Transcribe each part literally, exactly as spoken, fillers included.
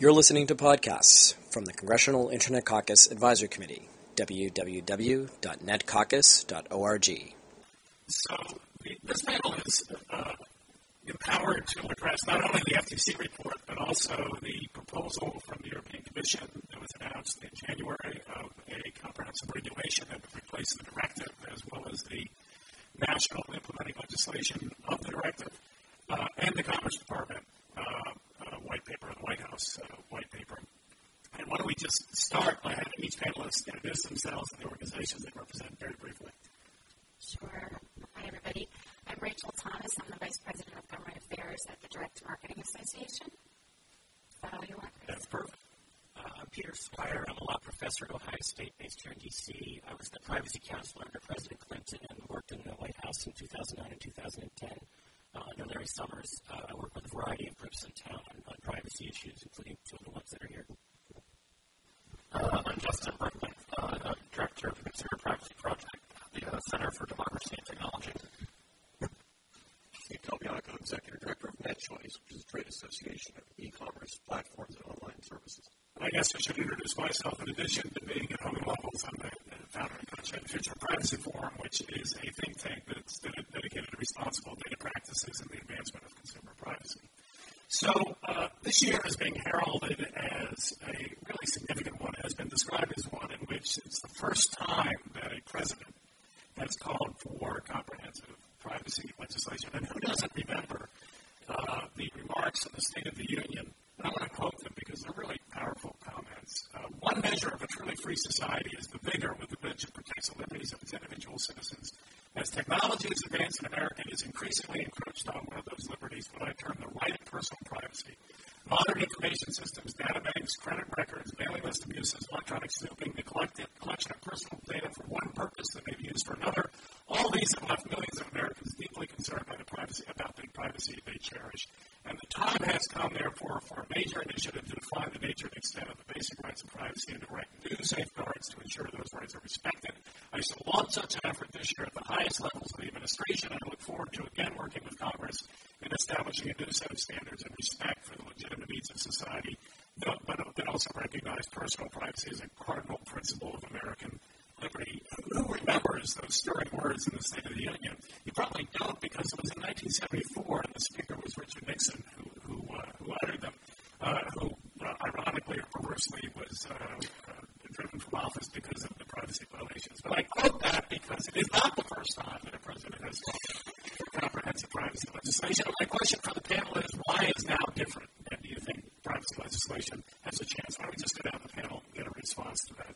You're listening to podcasts from the Congressional Internet Caucus Advisory Committee, w w w dot net caucus dot org. So the, this panel is uh, empowered to address not only the F T C report, but also the proposal from the European Commission that was announced in January of a comprehensive regulation that would replace the directive, as well as the national implementing legislation of the directive, uh, and the Commerce Department uh, uh, white paper, the White House uh, white paper. And why don't we just start by having each panelist introduce themselves and the organizations they represent very briefly. Sure. Hi, everybody. I'm Rachel Thomas. I'm the Vice President of Government Affairs at the Direct Marketing Association. Is that all you want, Chris? That's perfect. Uh, I'm Peter Squire. I'm a law professor at Ohio State based here in D C. I was the privacy counselor under President Clinton and worked in the White House in two thousand nine and two thousand ten. Uh, under Larry Summers, uh, I work with a variety of groups in town on, on privacy issues, including two of the ones that are here. Uh, I'm Justin Berkman, uh, Director of the Consumer Privacy Project at the uh, Center for Democracy and Technology. Steve Calbianco, Executive Director of NetChoice, which is a trade association of e-commerce platforms and online services. I guess I should introduce myself. In addition to being at Hogan Lovells, I'm the founder of the Future Privacy Forum, which is a think tank that's dedicated to responsible data practices and the advancement of consumer privacy. So uh, this year is being heralded as a really significant one, has been described as one in which it's the first time that a president has called for comprehensive privacy legislation. And who doesn't remember uh, the remarks in the State of the Union? And I want to quote them because they're really powerful comments. Uh, one measure of a truly free society is the vigor with which it protects the liberties of its individual citizens. As technology has advanced in America, it has increasingly encroached on one of those liberties, what I term the right of personal privacy. Modern information systems, data banks, credit records, mailing list abuses, electronic snooping, the collective collection of personal data for one purpose that may be used for another, all these have left millions of Americans deeply concerned by the privacy, about the privacy they cherish. And the time has come, therefore, for a major initiative to define the nature and extent of the basic rights of privacy and to erect new safeguards to ensure those rights are respected. I shall launch such an effort this year at the highest levels of the administration, and I look forward to again working with Congress in establishing a new set of standards and respect for the legitimate needs of society, but, but also recognize personal privacy as a cardinal principle of American liberty. Who remembers those stirring words in the State of the Union? You probably don't, because it was in nineteen seventy-four, and the speaker was Richard Nixon, who who, uh, who uttered them, uh, who uh, ironically or perversely was uh, uh, driven from office because of the privacy violations. But I quote that because it is not the first time that a president has called for comprehensive privacy legislation. My question for the panel is, why is now different? And do you think privacy legislation has a chance? Why don't we just go down the panel and get a response to that?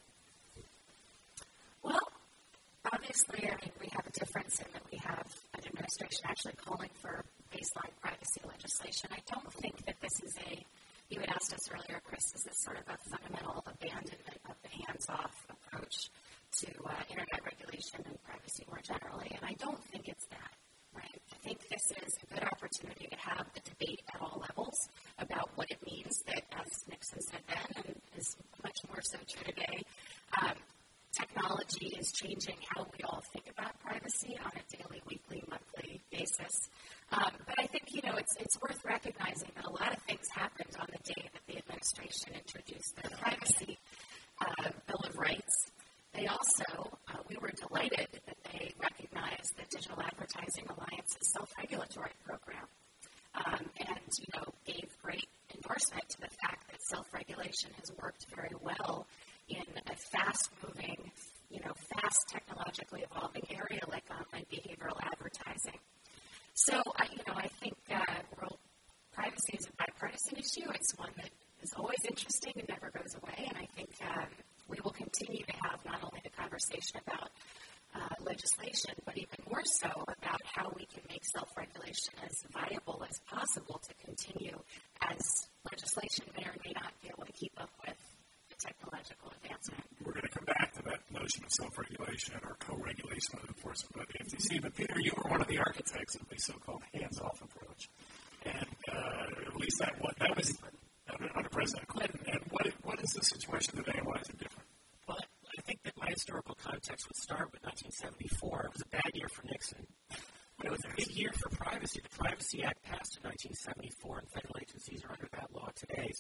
Well, obviously, I mean, we have a difference in that we have an administration actually calling for baseline privacy legislation. I don't think that this is a, you had asked us earlier, Chris, is this sort of a fundamental abandonment of the hands-off approach to uh, internet regulation and privacy more generally, and I don't think it's that, right? I think this is a good opportunity to have the debate at all levels about what it means that, as Nixon said then, and is much more so true today, um, technology is changing how we all think about privacy on a daily, weekly, monthly basis. Um, but I think, you know, it's it's worth recognizing that a lot of things happened on the day that the administration introduced the Privacy uh, Bill of Rights. They also, uh, we were delighted that they recognized the Digital Advertising Alliance's self-regulatory program um, and, you know, gave great endorsement to the fact that self-regulation has worked very well in a fast-moving, you know, fast technologically evolving area like online behavioral advertising. So, uh, you know, I think uh, world privacy is a bipartisan issue. It's one that is always interesting and never goes away. And I think um, we will continue to have not only the conversation about uh, legislation, but even more so about how we can make self-regulation as viable as possible to continue as legislation may or may not be able to keep up with technological advancement. We're going to come back to that notion of self-regulation or co-regulation of enforcement by the F T C. But Peter, you were one of the architects of the so-called hands-off approach, and uh, at least that what that was under, under President Clinton. And what what is the situation today, and why is it different? Well, I think that my historical context would start with nineteen seventy-four. It was a bad year for Nixon. But it was a big year for privacy. The Privacy Act passed in nineteen seventy-four, and federal agencies are under that law today. So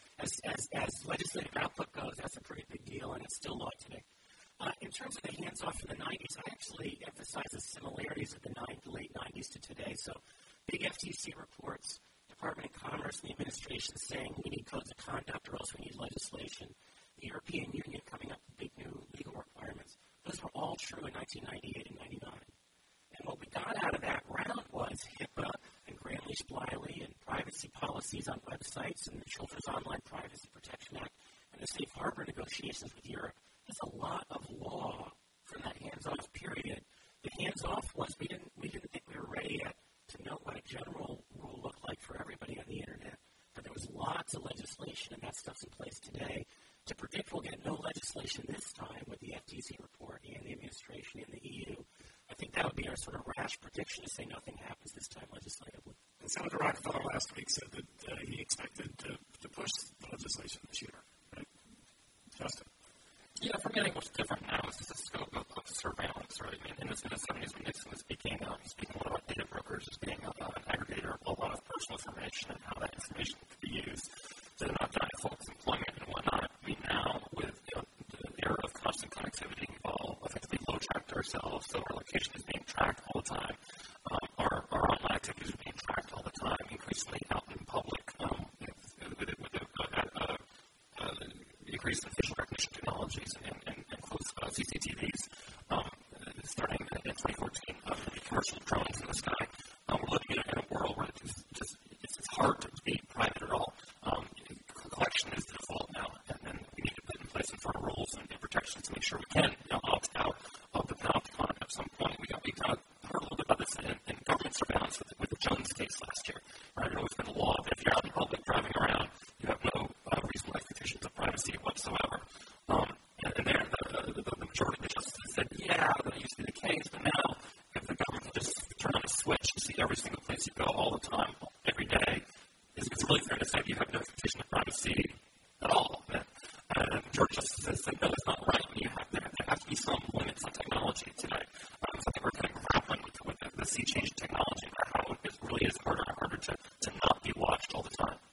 as, as, as legislative output goes, that's a pretty big deal, and it's still law today. Uh, in terms of the hands-off in the nineties, I actually emphasize the similarities of the nine, late nineties to today. So big F T C reports, Department of Commerce and the administration saying we need codes of conduct or else we need legislation. The European Union coming up with big new legal requirements. Those were all true in nineteen ninety-eight and ninety-nine. And what we got out of that round was HIPAA and Gramm-Leach-Bliley and privacy policies on websites and the Children's Online Privacy Protection Act and the Safe Harbor negotiations with Europe. There's a lot of law from that hands-off period. The hands-off was we didn't we didn't think we were ready yet to know what a general rule looked like for everybody on the internet. But there was lots of legislation, and that stuff's in place today. To predict we'll get no legislation this time with the F T C report and the administration and the E U, I think that would be our sort of rash prediction to say nothing happens this time legislatively. And Senator Rockefeller last week said that uh, he expected to, to push the legislation this year, right? Justin? Yeah, for me, I think what's different now is the scope of, of surveillance, right? I mean, in the, in the seventies, when Nixon was speaking, um, speaking a lot about data brokers as being a, uh, an aggregator of a lot of personal information and how that information could be used to not giant folks' employment and whatnot. I mean, now, with you know, the era of constant connectivity, we've all effectively low-tracked ourselves, so our location is being tracked all the time. Um, our, our online activities are being tracked all the time, increasingly out in public, um, with, with the uh, uh, uh, increase in facial recognition technologies and, and, and close uh, C C T Vs um, starting in twenty fourteen, uh, commercial drones in the sky. Um, we're looking at a world where it's just it's, it's hard to be private at all. Um, collection is the default now, and then we need to put in place some sort of rules and, and protections to make sure we can you know, opt out of the Panopticon at some point. We got we got heard a little bit about this in, in government surveillance with, with the Jones case last year. Right, there's always been a law that if you're out in public driving around, you have no uh, reasonable expectations of privacy whatsoever. Um, and, and there, the, the, the majority of the justices said, yeah, that used to be the case, but now if the government can just turn on a switch and see every single place you go all the time, every day, it's, it's really fair to say you have no expectation of privacy at all. And, and George Justice said, no, that's not right. You have, there, there have to be some limits on technology today. Um, so I think we're kind of grappling with, with the, the sea change in technology and how it really is harder and harder to, to not be watched all the time.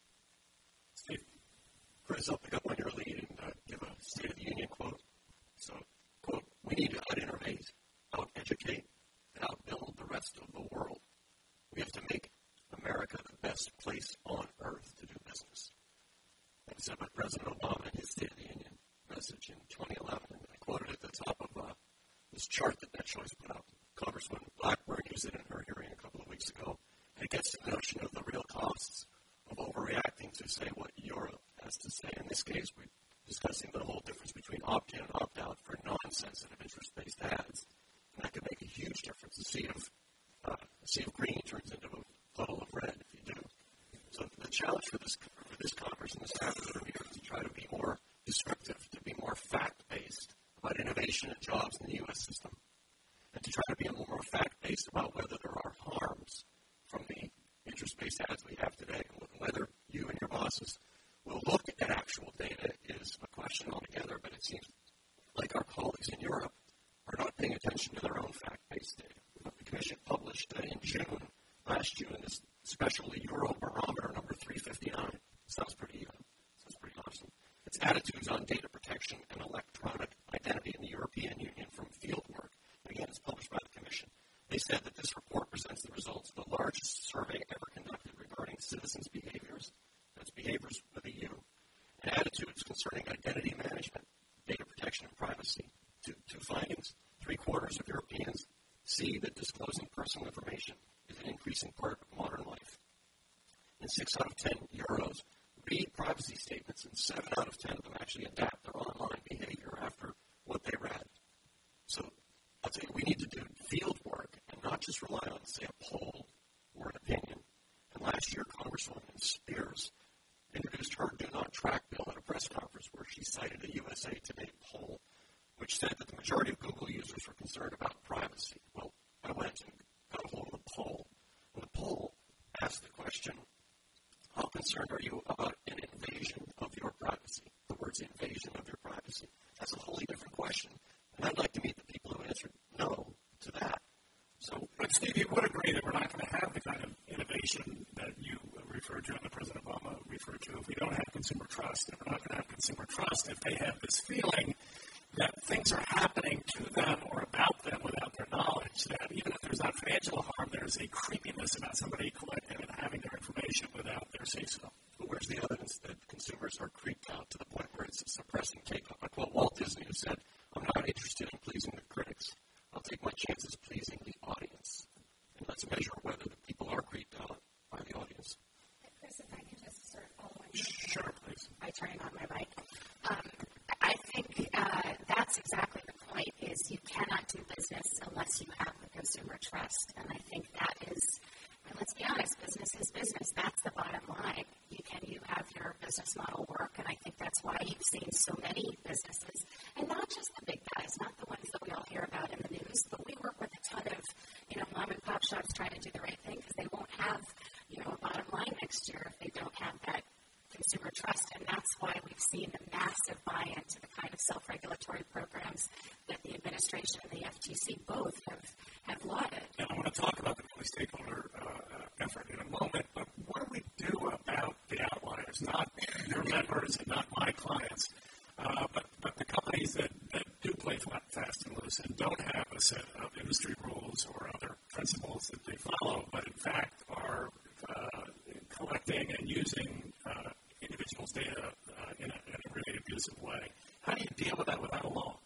Steve? Chris, I'll pick up on your lead and uh, give a State of the Union quote. So, quote, we need to out-innovate, out-educate, and out-build the rest of the world. We have to make America the best place on earth to do business. And said by President Obama in his State of the Union message in twenty eleven, and I quoted at the top of uh, this chart that NetChoice put up. Congresswoman Blackburn used it in her hearing a couple of weeks ago. And it gets to the notion of the real costs of overreacting to say what Europe has to say. In this case, we're discussing the whole difference between opt-in and opt-out for non-sensitive interest-based ads. And that could make a huge difference. A sea of, uh, a sea of green turns into a puddle of red if you do. So the challenge for this for this Congress and the staff that are here is to try to be more descriptive, to be more fact-based about innovation and jobs in the U S system, and to try to be more fact-based about whether there are harms from the interest-based ads we have today. Whether you and your bosses will look at actual data is a question altogether, but it seems like our colleagues in Europe are not paying attention to their own fact-based data. The Commission published uh, in June, last June, this special Eurobarometer number three fifty-nine. Sounds pretty, uh, sounds pretty awesome. It's attitudes on data protection and electronic identity in the European Union from fieldwork. Again, it's published by the Commission. They said that this report presents the results of the largest survey ever conducted regarding citizens' behaviors, that's behaviors with a U, and attitudes concerning identity management, data protection, and privacy. Two, two findings. Three quarters of Europeans see that disclosing personal information is an increasing part of modern life. And six out of ten Euros read privacy statements, and seven out of ten of them actually adapt their online behavior after what they read. So I'll tell you, we need to do field work and not just rely on, say, a poll or an opinion. And last year, Congresswoman Spears introduced her Do Not Track bill at a press conference where she cited a U S A Today poll, which said that the majority of Google users were concerned about privacy. Well, I went and got a hold of the poll. And the poll asked the question, how concerned are you about an invasion of your privacy? The words invasion of your privacy. That's a wholly different question. And I'd like to meet the people who answered no to that. So, but Steve, you would agree that we're not going to have the kind of innovation that you referred to and that President Obama referred to if we don't have consumer consumer trust. And we're not going to have consumer trust if they have this feeling that things are happening to them or about them without their knowledge, that even if there's not financial harm, there's a creepiness about somebody collecting and having their information without their say-so. But where's the evidence that consumers are creeped out to the point where it's suppressing K-pop? Like what Walt Disney has said, I'm not interested in pleasing the critics. I'll take my chances pleasing the audience. And let's measure whether the people are creeped out by the audience. Chris, if I can just sort of follow on. Sure, please. By turning on my mic. Um, I think uh, that's exactly the point, is you cannot do business unless you have the consumer trust. And I think that is, and let's be honest, business is business. That's the bottom line. You can you have your business model work, and I think that's why you've seen so many businesses, and not just the big guys, not the ones that we all hear about in the news, but we work with a ton of, you know, mom and pop shops trying to do the right thing because they won't have, you know, a bottom line next year if they don't have that consumer trust, and that's why we've seen a massive buy-in to the kind of self-regulatory programs that the administration and the F T C both have, have lauded. And I want to talk about the multi-stakeholder uh, effort in a moment, but what do we do about the outliers, not your members and not my clients, uh, but, but the companies that, that do play fast and loose and don't have a set of industry rules or other principles that they follow, but in fact are uh, collecting and using uh, individuals' data uh, in, a, in a really abusive way. How do you deal with that without a law?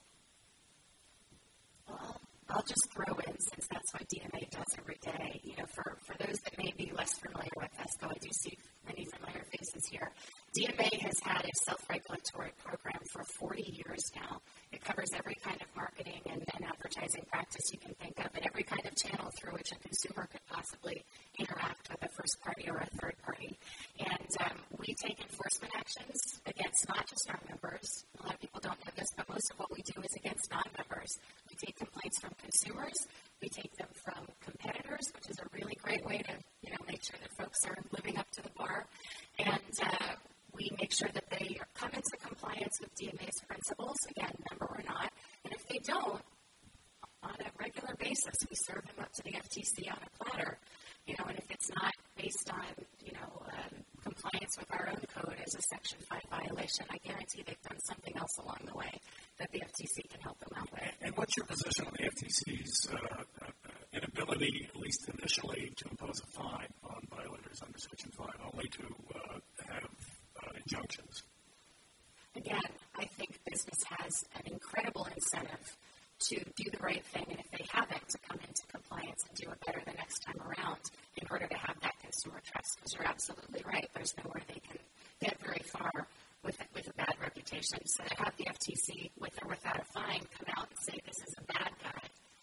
Well, I'll just throw in, since that's what D M A does every day, you know, for, for those that may be less familiar with us, though I do see many familiar faces here, D M A has had a self-regulatory program for forty years now. It covers every kind of marketing and, and advertising practice you can think of, and every kind of channel through which a consumer could possibly interact with a first party or a third party. And um, we take enforcement actions against not just our members. A lot of people don't know this, but most of what we do is against non-members. We take complaints from consumers. We take them from competitors, which is a really great way to, you know, make sure that folks are living up to the bar. And uh, we make sure that they come into compliance with D M A's principles, again, member or not. And if they don't, on a regular basis, we serve them up to the F T C on a platter. You know, and if it's not based on, you know, um, compliance with our own code as a Section five violation, I guarantee they've done something else along the way that the F T C can help them out with. And what's your position on the F T C's uh, uh, inability, at least initially, to impose a fine on violators under Section five, only to uh, have uh, injunctions? Again, I think business has an incredible incentive to do the right thing, and if they haven't, to come into compliance and do it better the next time around in order to have that consumer trust. Because you're absolutely right. There's nowhere they can get very far with a, with a bad reputation. So to have the F T C, with or without a fine, come out and say this is a bad guy.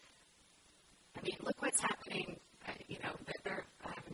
I mean, look what's happening. Uh, you know, they're, um,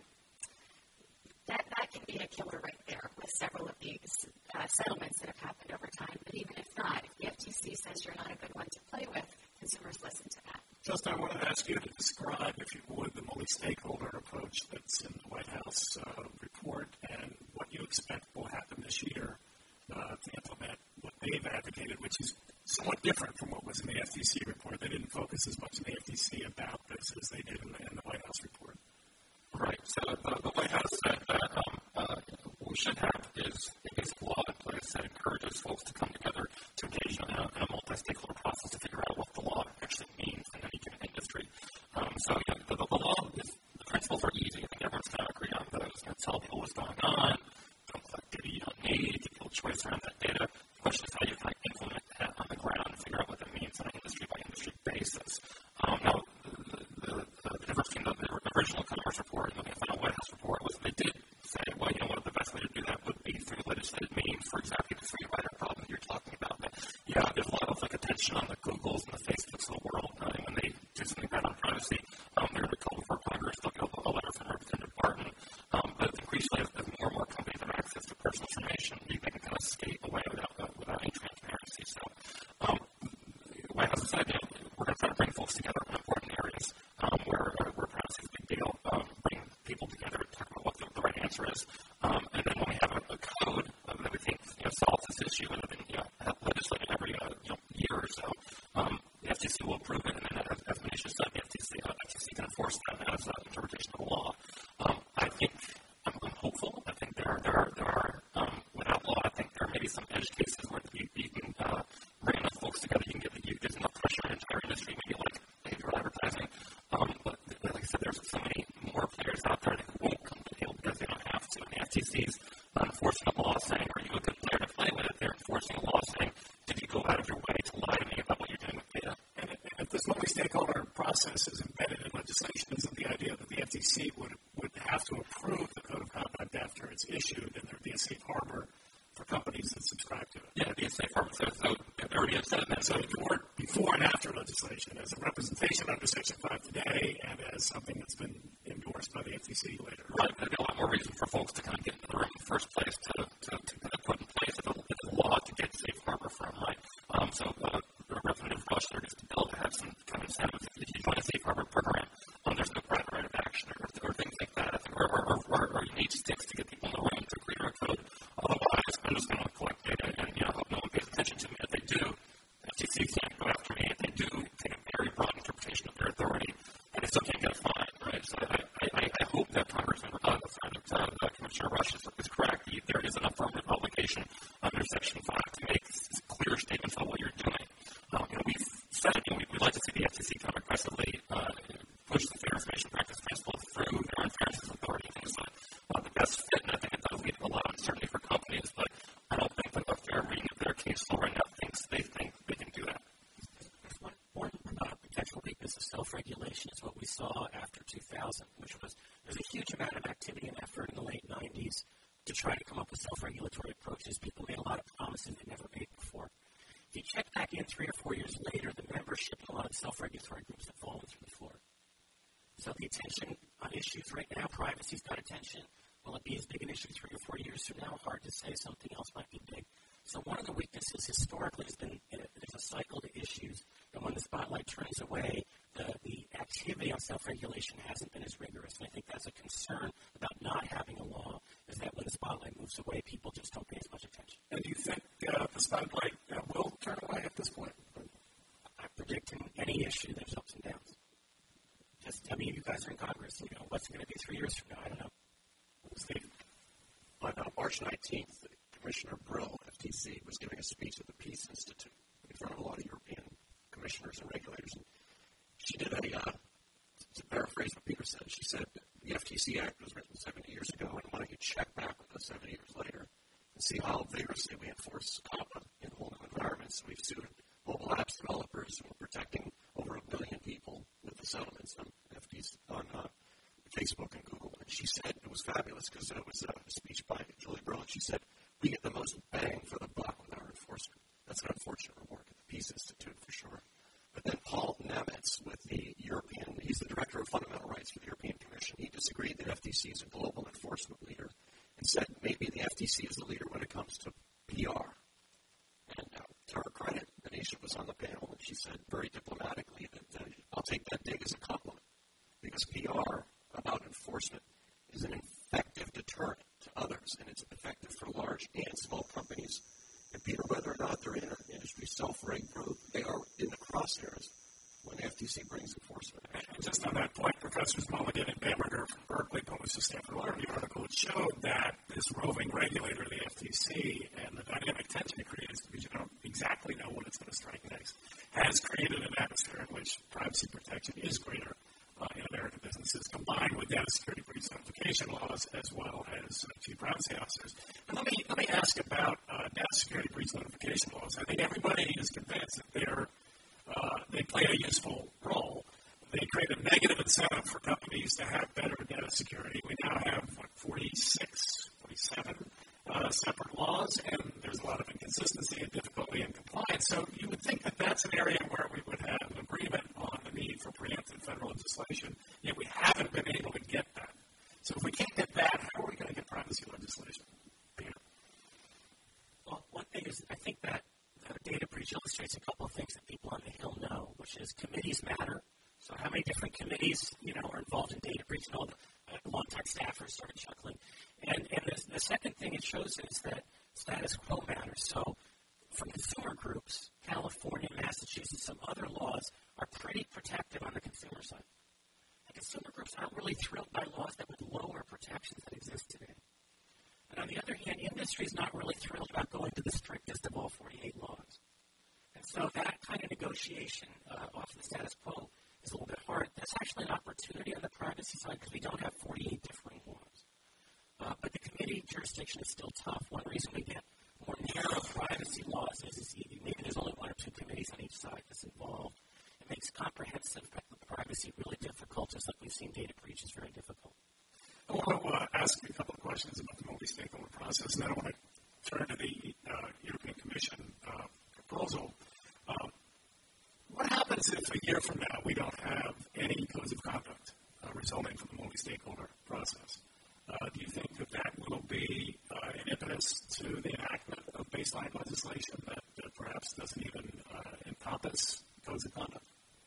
that that can be a killer right there with several of these uh, settlements that have happened over time. But even if not, if the F T C says you're not a good one to play with, consumers listen to that. Justin, I wanted to ask you to describe, if you would, the multi-stakeholder approach that's in the White House uh, report and what you expect will happen this year uh, to implement what they've advocated, which is somewhat different from what was in the F T C report. They didn't focus as much in the F T C about this as they did in the, in the White House report. Right. So uh, the White House said that um, uh, what we should have is a basic law in place that encourages folks to come together to engage in a, in a multi-stakeholder process to figure out what the law actually means in any given industry. Um, so you know, the, the law is, the principles are easy. I think everyone's going to agree on those. You know, tell people what's going on. Don't collect data you don't need. Give people choice around that data. The question is how you kind of implement that on the ground and figure out what that means on an industry-by-industry basis. Um, now, the, the, the, the difference between the, the original Commerce report and the final White House report was they did say, well, you know what, the best way to do that would be through legislative means for exactly the free rider problem you're talking about. But yeah, there's a lot of like attention on the Googles and the Facebooks of the world. Uh, and when they do something bad on privacy, um, they're going to call before Congress. They'll get a letter from Representative Barton. Um, but increasingly, as, as more and more companies have access to personal information, they can kind of skate away without uh, without any transparency. So, um, the White House decided, you know, we're going to try to bring folks together in important areas um, where uh, where privacy is a big deal. Um, bring people together to talk about what the, the right answer is. Um, and then when we have a, a code uh, that we think you know, solves this issue and have been you know, legislated every uh, you know, year or so, um, the F T C will approve it, and then as, as Manisha said, the F T C, uh, F T C can enforce that as an interpretation of the law. Um, I think I'm, I'm hopeful. I think there are there are, there are um, without law, I think maybe some edge cases where you, you can uh, bring enough folks together, you can get you get enough pressure on the entire industry, maybe like behavioral advertising. Um, but like I said, there's so many more players out there that won't come to the table because they don't have to. And the F T C's not enforcing a law saying, are you a good player to play with? They're enforcing a law saying, did you go out of your way to lie to me about what you're doing with data? And if this multi-stakeholder process is embedded in legislation, isn't the idea that the F T C would would have to approve the code of conduct after it's issued, and there'd be a safe harbor for companies that subscribe to it? Yeah, it'd be a safe harbor. So, so it already has said that. So it could work before and after legislation as a representation under Section five today, and as something that's been endorsed by the F T C later. Right. There'd be a lot more reason for folks to kind of get into the room in the first place to, to, to kind of put in place a, a law to get safe harbor for a high. Um, so uh, Representative Rush introduced a bill to have some kind of incentives. If you join a safe harbor program, um, there's no private right of action or, or things like that. Or, or, or, or you need sticks to get people in the room to agree to a code. Otherwise, I'm just going to collect data and, you know, hope no one pays attention to me. If they do, F T C can't go after me. If they do, take a very broad interpretation of their authority, and they still can't get a fine, right? So I, I, I hope that Congressman uh, uh, uh, Commissioner Rush is, is correct. There is an affirmative obligation under Section five to make clear statements on what you're doing. Um, you know, we've said, you know, we, we'd like to see the F T C kind of aggressively uh, push the Fair Information Practice Principle through their Unfairness Authority. I think it's uh, the best fit, and I think it does lead to a lot of uncertainty for companies, but I don't think that a fair reading of their case law right now thinks they think they can do that. One, one uh, potential weakness of self-regulation is what we saw after two thousand, which was there's a huge amount of activity and effort in the late nineties to try to come up with self-regulatory approaches. People made a lot of promises they never made before. If you check back in three or four years later, the membership in a lot of self-regulatory groups have fallen through the floor. So the attention on issues right now, privacy's got attention. Will it be as big an issue three or four years from now? Hard to say. Something else might be big. So one of the weaknesses historically has been uh, there's a cycle to issues, and when the spotlight turns away, the, the activity on self-regulation hasn't been as rigorous. And I think that's a concern about not having a law, is that when the spotlight moves away, people just don't pay as much attention. And do you think uh, the spotlight uh, will turn away at this point? I predict in any issue there's ups and downs. Just, I mean, you guys are in Congress. You know, what's it going to be three years from now? I don't know. Steve, on uh, March nineteenth, Commissioner Brill, F T C, was giving a speech at the Peace Institute in front of a lot of European commissioners and regulators. And she did a, uh, to paraphrase what Peter said, she said, the F T C Act was written seventy years ago, and why don't you check back with us seventy years later and see how vigorously we enforce COPPA in whole new environments. We've sued mobile apps developers, and we're protecting over a billion people with the settlements on F T C, on uh, Facebook and Google. And she said, it was fabulous because it was a speech by Julie Brill, and she said, we get the most bang for the buck with our enforcement. That's an unfortunate remark at the Peace Institute for sure. But then Paul Nemitz with the European, he's the Director of Fundamental Rights for the European Commission. He disagreed that F T C is a global enforcement leader and said maybe the F T C is the leader when it comes to P R. And uh, to her credit, Anisha was on the panel, and she said very diplomatically that uh, I'll take that dig as a compliment because P R about enforcement is an effective deterrent to others, and it's effective for large and small companies. And Peter, whether or not they're in an industry self-reg group, they are in the crosshairs when the F T C brings enforcement action. And just on that point, Professors Mulligan and Bamberger from Berkeley published a Stanford Law Review article which showed that this roving regulator, the F T C, and the dynamic tension it creates because you don't exactly know what it's going to strike next, has created an atmosphere in which privacy protection is greater Uh, in American businesses, combined with data security breach notification laws as well as uh, chief privacy officers. And let me let me ask about uh, data security breach notification laws. I think everybody is convinced that they're uh, they play a useful role. They create a negative incentive for companies to have better data security. We now have what, forty-six, forty-seven uh, separate laws, and there's a lot of inconsistency and difficulty in compliance. So you would think that that's an area where we would have an agreement on the need for preemptive federal legislation, yet we haven't been able to get that. So if we can't get that, how are we going to get privacy legislation? Peter? Well, one thing is, I think that uh, data breach illustrates a couple of things that people on the Hill know, which is committees matter. So how many different committees, you know, are involved in data breach, and all the uh, longtime staffers sort of chuckling. And, and the, the second thing it shows is that status quo matters. So from consumer groups, California, Massachusetts, some other laws are pretty protective on the consumer side. The consumer groups aren't really thrilled by laws that would lower protections that exist today. And on the other hand, the industry is not really thrilled about going to the strictest of all forty-eight laws. And so that kind of negotiation uh, off the status quo is a little bit hard. There's actually an opportunity on the privacy side because we don't have forty-eight differing laws. Uh, but the committee jurisdiction is still tough. One reason we get more narrow privacy laws is, is maybe there's only one or two committees on each side that's involved. It makes comprehensive privacy really difficult, just like we've seen data breaches very difficult. I want to uh, ask you a couple of questions about the multi-stakeholder process, and then I want to turn to the uh, European Commission uh, proposal. Um, what happens if a year from now we don't have any codes of conduct uh, resulting from the multi-stakeholder process? Uh, do you think that that will be uh, an impetus to the enactment of baseline legislation that uh, perhaps doesn't even uh, encompass codes of conduct?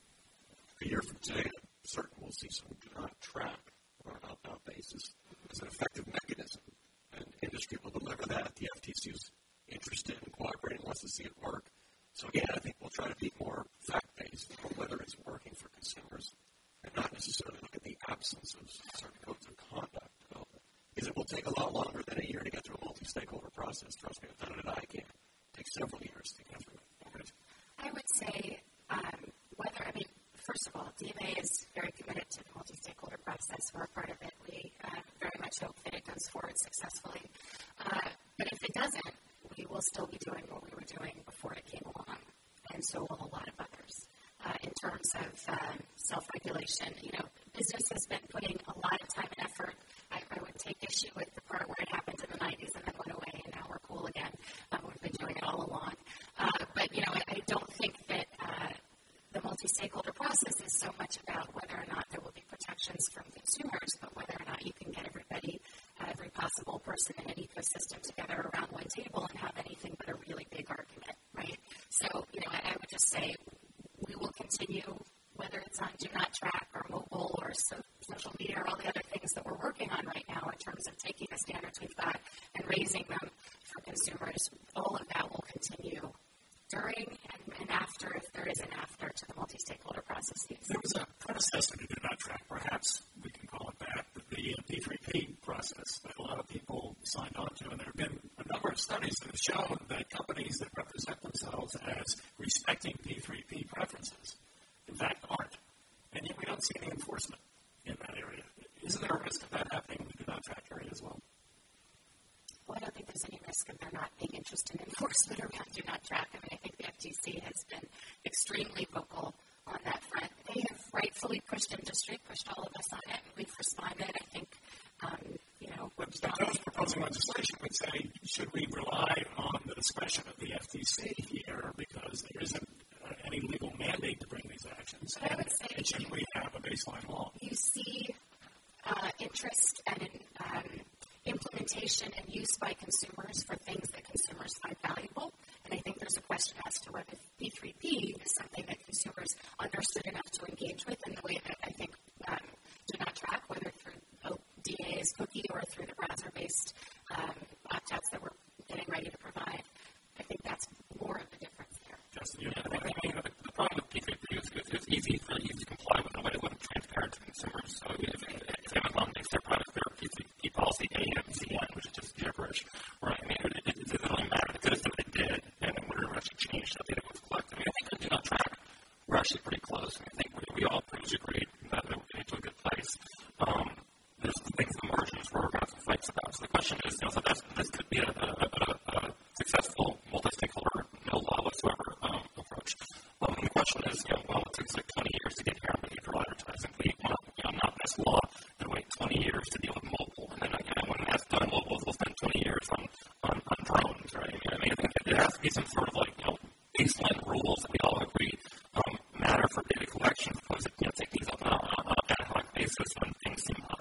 A year from today, I'm certain we'll see some do not track on an opt-out basis as an effective mechanism, and industry will deliver that. The F T C is interested in cooperating, wants to see it work. So again, I think we'll try to be more fact-based on whether it's working for consumers and not necessarily look at the absence of certain codes of conduct development. Because it will take a lot longer than a year to get through a multi-stakeholder process. Trust me, I've done it at I C A N. It takes several years to get through it. I would say um, whether, I mean, first of all, D M A is very committed to the multi-stakeholder process. We're a part of it. We uh, very much hope that it goes forward successfully. Uh, but if it doesn't, we will still be doing what we were doing before it came along, and so will a lot of others. Uh, in terms of um, self-regulation, you know, business has been putting a lot of time and effort. I, I would take issue with the part where it happened in the nineties and then went away, and now we're cool again. Um, we've been doing it all along. Uh, but, you know, I, I don't think that uh, the multi-stakeholder process is so much about whether or not there will be protections from consumers, but whether or not you can get everybody, uh, every possible person in an ecosystem together around one table and have anything but a really big argument, right? So, you know, I, I would just say we will continue, whether it's on Do Not Track or mobile or so, social media or all the other things that we're working on right now in terms of taking the standards we've got and raising them for consumers. All of that will continue during and, and after, if there is an after, to the multi-stakeholder processes. There was a predecessor to Do Not Track, perhaps we can call it that, the P three P process that a lot of people signed on to, and there have been a number of studies that have shown that companies that represent themselves as respecting P three P preferences, in fact, aren't. And yet we don't see any enforcement in that area. Isn't there a risk of that happening in the Do Not Track area as well? Well, I don't think there's any risk of there not being interest in enforcement around Do Not Track. I mean, I think the F T C has been extremely vocal on that front. They have rightfully pushed industry, pushed all of us on it, and we've responded. I think, um, you know, But those proposing legislation would say, should we rely on the discretion of the F T C here because there isn't uh, any legal mandate to bring these actions? But I would say, and should we have a baseline law? You see uh, interest and um, implementation and use by consumers for things that consumers find valuable. And I think there's a question as to whether P three P is something that consumers understood enough to engage with in the way that I think um, Do Not Track, whether through D A A's cookie or through the browser-based um, opt-outs that we're getting ready to provide. I think that's more of the difference here. Justin, you yeah, I think, I mean, the, the problem with P three P is it's, it's easy, it's really easy to comply with in a way that wasn't transparent to consumers. So if, if Amazon makes their product their P three P policy A M Z N, which is just gibberish, right? I mean, it, it, it doesn't really matter. The good is that they did, and then whatever actually changed, that data was collected. I mean, I think on Do Not Track, we're actually pretty close. I, mean, I think we, we all pretty much agreed that we're getting to a good place. Um, there's things in the margins where we're going to have some fights about. So the question is, you know, so that's, this could be a, a, a, a successful multi-stakeholder, no law whatsoever um, approach. Um, and the question is, you know, well, it takes like twenty years to get here on behavioral advertising. We want, you know, not this law to wait twenty years to deal with mobile. And then, you know, when that's done, we'll, we'll spend twenty years on, on, on drones, right? I mean, I mean, I think there has to be some sort of like, you know, baseline rules that we all agree um, matter for data collection, because it, you know, take these up on, on, on an ad hoc basis when things seem hot.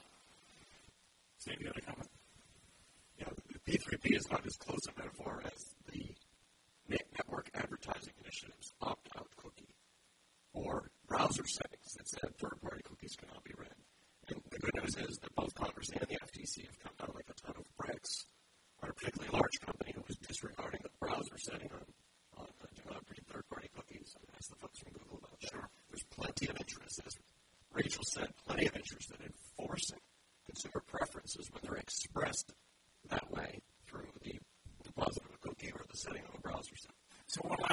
Steve, you have a comment? Yeah, the P three P is not as close a metaphor as the network advertising initiatives opt-out cookie or browser settings that said third-party cookies cannot be read. And the good news is that both Congress and the F T C have come down like a ton of bricks on a particularly large company who was disregarding the browser setting on, on uh, do not read third-party cookies.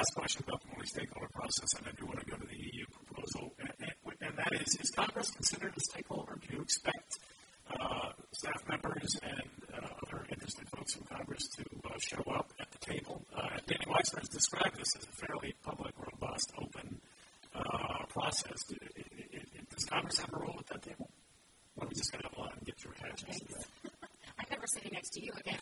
last question about the multi-stakeholder process, and I do want to go to the E U proposal, and, and, and that is, is Congress considered a stakeholder? Do you expect uh, staff members and uh, other interested folks from Congress to uh, show up at the table? Uh, Danny Weissler has described this as a fairly public, robust, open uh, process. Do, it, it, it, does Congress have a role at that table? Well, we just got to have a lot and get through hatches. I'm never sitting next to you again.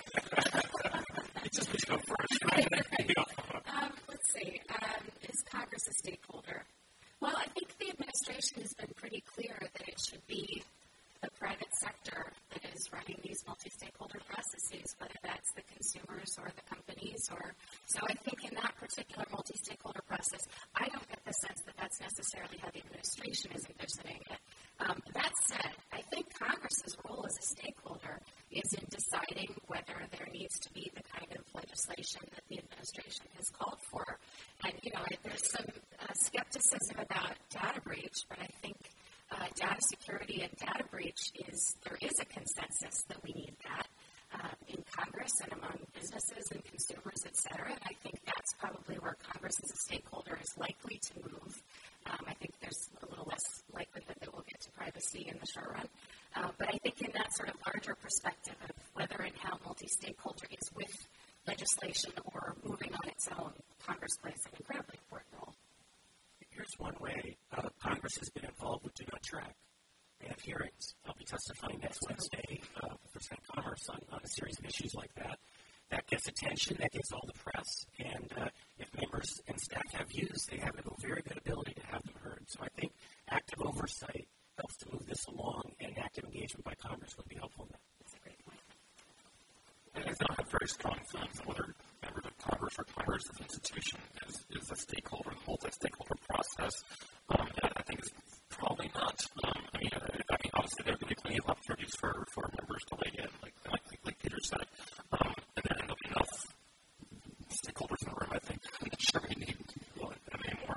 Just please go first. um, let's see. Um, is Congress a stakeholder? Well, I think the administration has been pretty clear that it should be the private sector that is running these multi-stakeholder processes, whether that's the consumers or the companies. Or so I think in that particular multi-stakeholder process, I don't get the sense that that's necessarily how the administration is envisioning it. Um, that said, I think Congress's role as a stakeholder is in deciding whether there needs to be the kind of legislation that the administration has called for. And, you know, there's some uh, skepticism about data breach, but I think uh, data security and data breach is, there is a consensus that we need that uh, in Congress and among businesses and consumers, et cetera. And I think that's probably where Congress as a stakeholder is likely to move. Um, I think there's a little less likelihood that we'll get to privacy in the short run. Uh, but I think in that sort of larger perspective of whether and how multi-stakeholder is with legislation or moving on its own, Congress plays an incredibly important role. Here's one way uh, Congress has been involved with Do Not Track. They have hearings. I'll be testifying next Wednesday uh, for Senate Commerce on, on a series of issues like that. That gets attention, that gets all the press, and uh, if members and staff have views, they have a very good ability to have them heard. So I think active oversight helps to move this along, and active engagement by Congress would be helpful in that. That's a great point. And I don't have very strong feelings on whether members of Congress or Congress as an institution is, is a stakeholder in the multi-stakeholder process. Um, and I think it's probably not. Um, I mean, I, I mean, obviously there could be plenty of opportunities for, for members to weigh in, like like, like Peter said. Um, and then there'll be enough stakeholders in the room, I think. I'm not sure we need that many more.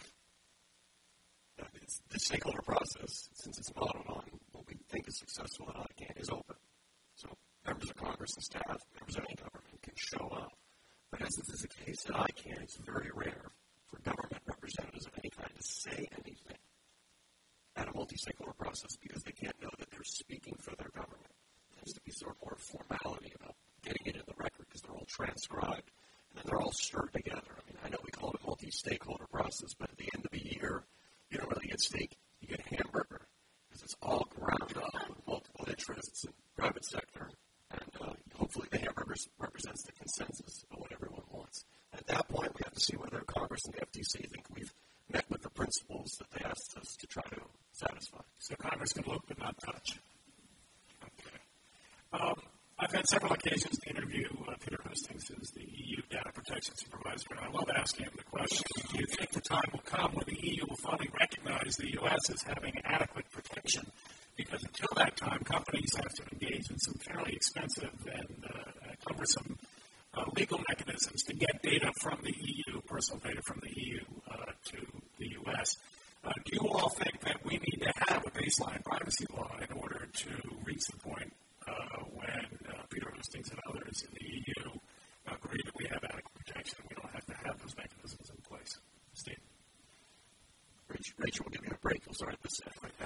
Uh, it's, the stakeholder process, since it's modeled on what we think is successful at I CANN, is open. So members of Congress and staff, members of any government can show up. But as this is the case at I CANN, it's very rare for government representatives of any kind to say anything at a multi-stakeholder process because they can't know that they're speaking for their government. There tends to be sort of more formality about getting it in the record because they're all transcribed and then they're all stirred together. I mean, I know we call it a multi-stakeholder process, but at the end of the year, you don't really get steak, you get hamburger because it's all ground up with multiple interests in the private sector. And uh, hopefully the hamburger represents the consensus of what everyone wants. At that point, we have to see whether Congress and the F T C think we've met with the principles that they asked us to try to satisfy. So Congress can look but not touch. Okay. Um, I've had several occasions to interview uh, Peter Hustings, who's the E U Data Protection Supervisor, and I love asking him the question, do you think the time will come when the E U will finally recognize the U S as having adequate protection? Because until that time, companies have to engage in some fairly expensive and uh, cumbersome uh, legal mechanisms to get data from the E U, personal data from the E U uh, to the U S. Uh, do you all think that we need to have a baseline privacy law in order to reach the point uh, when uh, Peter Hustings and others in the E U agree that we have adequate protection and we don't have to have those mechanisms in place? Steve? Rachel, Rachel will give you a break. You'll start at this end right now.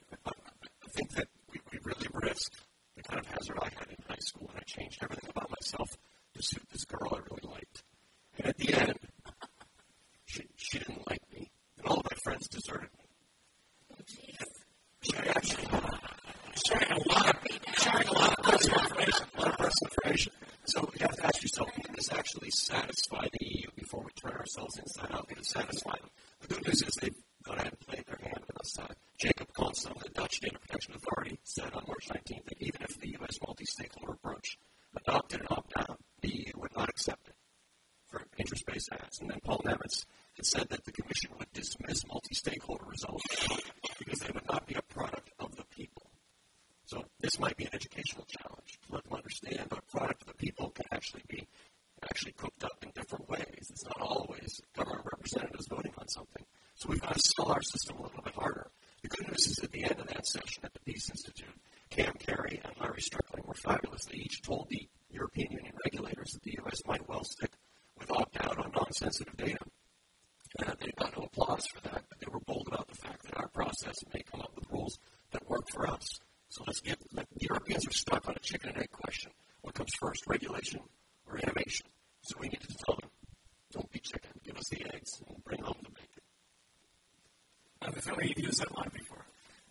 I think that we, we really risked the kind of hazard I had in high school, and I changed everything about myself to suit this girl I really liked. And at the end, she, she didn't like me, and all of my friends deserted me. Oh, geez. She actually sharing a lot of sharing a lot of personal information, a lot of personal information. So you have to ask yourself, can this actually satisfy the E U before we turn ourselves inside out? Can it satisfy them? The good news is they've gone ahead and played their hand with us. Uh, Jacob Constant, the Dutch Data Protection Authority, said on March nineteenth that even if the U S multi-stakeholder approach adopted an opt-out, the E U would not accept it for interest-based ads. And then Paul Nemitz had said that the Commission would dismiss multi-stakeholder results because they would not be a product of the people. So this might be an educational challenge to let them understand that a product of the people can actually be actually cooked up in different ways. It's not always government representatives voting on something. So we've got to sell our system a little bit harder. The good news is at the end of that session at the Peace Institute, Cam Carey and Larry Strickling were fabulous. They each told the European Union regulators that the U S might well stick with opt-out on on sensitive data. Uh, they got no applause for that, but they were bold about the fact that our process may come up with rules that work for us. So let's get, let, the Europeans are stuck on a chicken and egg question. What comes first, regulation or innovation? So we need to tell them, don't be chicken, give us the eggs and bring home the bacon. I feel like you've used that line before.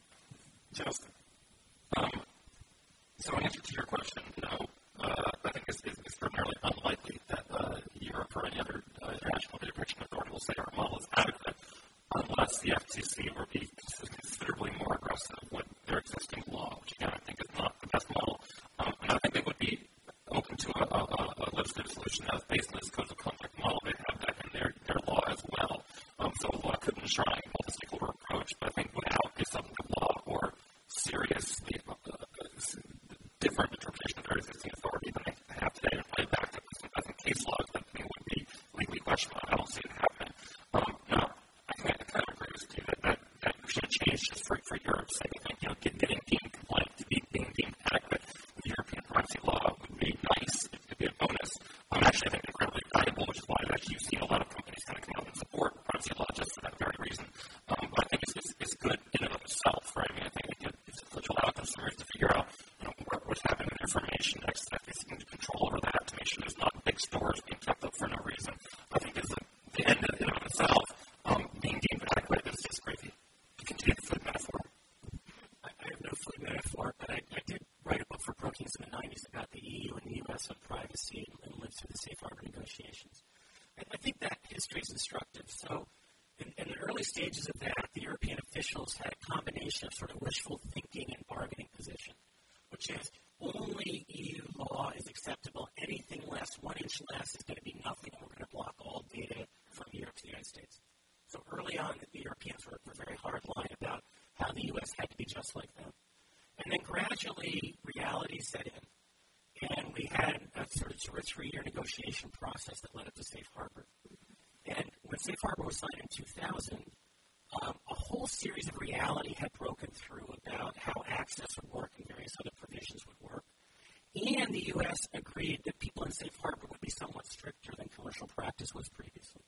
Justin. Um, so in answer to your question, no. Uh, I think it's, it's extraordinarily unlikely that uh, Europe or any other uh, international data protection authority will say our model is adequate unless the F T C will be considerably more aggressive with their existing law, which again I think is not the best model. Um, and I think they would be open to a, a, a legislative solution that is based on this code of conduct model. They have that in their, their law as well. Um, so the law could enshrine a multi-stakeholder approach, but I think without a substantive law or seriously uh, different interpretation of their existing authority than they have today to play back to this investment case laws that I think would be legally questionable. I don't see it happening. Um, now, I think I kind of agree with you that, that, that should change just for, for Europe's sake. I think, you know, getting deemed compliant to be being deemed adequate with European privacy law would be nice. It would be a bonus. Um, actually, I think incredibly valuable, which is why actually you've seen a lot of companies kind of come out and support privacy law just for that very reason. Um, but I think it's, it's, it's good in and of itself, right? I mean, I think it, it's to allow consumers to figure out, you know, what, what's happening with information, next step is to control over that to make sure there's not big stores being kept up for no reason. I think is the, the end in and of itself. Um, being deemed adequate is just crazy. You continue the food metaphor. I, I have no food metaphor, but I, I did write a book for Brookings in the nineties about the E U and the U S on privacy and, and lived through the safe harbor negotiations. I, I think that history is instructive. So in, in the early stages of that, the European officials had a combination of sort of wishful thinking and bargaining position, which is only E U law is acceptable. Anything less, one inch less, is going to be nothing, and we're going to block all data from Europe to the United States. So early on, the Europeans were, were very hard line about how the U S had to be just like them. And then gradually, reality set in, and we had a sort of two or three-year negotiation process that led up to Safe Harbor. And when Safe Harbor was signed in two thousand, um, a whole series of reality had broken through about how access would work and various other provisions would work. And the U S agreed that people in Safe Harbor would be somewhat stricter than commercial practice was previously.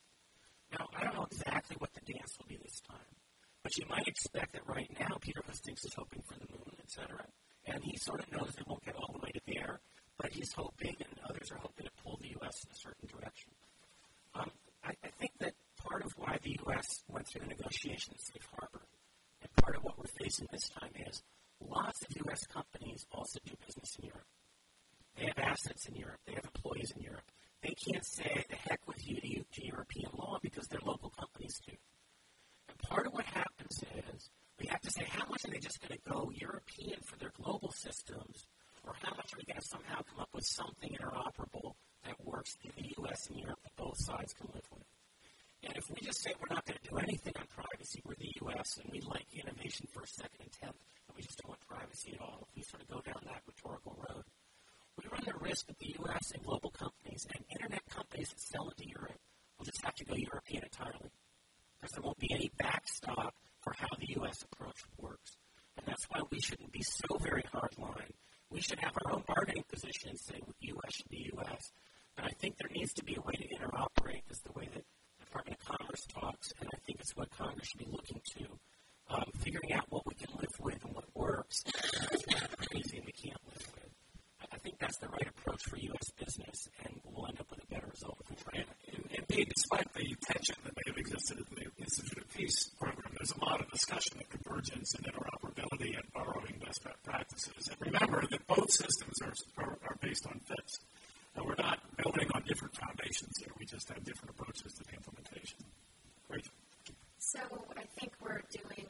Now, I don't know exactly what the dance will be this time, but you might expect that right now Peter Hustings is hoping for the moon, et cetera. And he sort of knows they won't get all the way to there, but he's hoping, and others are hoping to pull the U S in a certain direction. Um, I, I think that part of why the U S went through the negotiation of Safe Harbor, and part of what we're facing this time is lots of U S companies also do business in Europe. They have assets in Europe. They have employees in Europe. They can't say the heck with you to, to European law because they're local companies too. And part of what happens is we have to say how much are they just going to go European for their global systems, or how much are we going to somehow come up with something interoperable that works in the U S and Europe that both sides can live with. And if we just say we're not going to do anything on privacy, we're the U S and we like innovation first, second, and tenth, and we just don't want privacy at all, if we sort of go down that rhetorical road, we run the risk that the U S and global companies and internet companies that sell into Europe will just have to go European entirely, because there won't be any backstop for how the U S approach works. And that's why we shouldn't be so very hardline. We should have our own bargaining position and say the U S should be U S. But I think there needs to be a way to interoperate, is the way that the Department of Commerce talks, and I think it's what Congress should be looking to, um, figuring out what we can live with and what works, and what's crazy and we can't live with. I think that's the right approach for U S business, and we'll end up with a better result if we try it. And indeed, despite the tension that may have existed in the Institute of Peace program, there's a lot of discussion of convergence and interoperability and borrowing best practices. And remember that both systems are, are, are based on fits. And we're not building on different foundations here. We just have different approaches to the implementation. Great. So I think we're doing